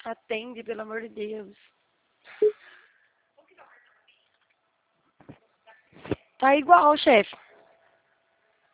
Atende, pelo amor de Deus. Tá igual, chefe.